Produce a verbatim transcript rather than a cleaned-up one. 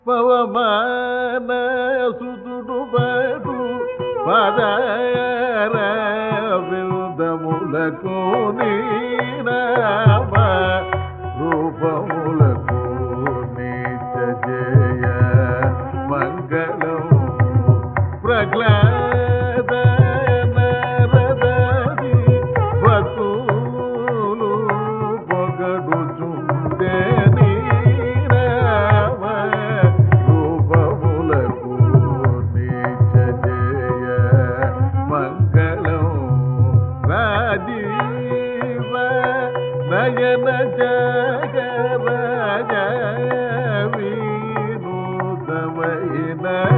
పవమాన సుతుడు బడు పదర విందములకు నీరామ రూపములకు నీచ జయ మంగళం ప్రహ్లాద నరదరి భక్తులు పొగడుచుండే నీరామ రూపములకు నీచ జయ మంగళం రాజీవ నయన జగరాజ వినూతమైన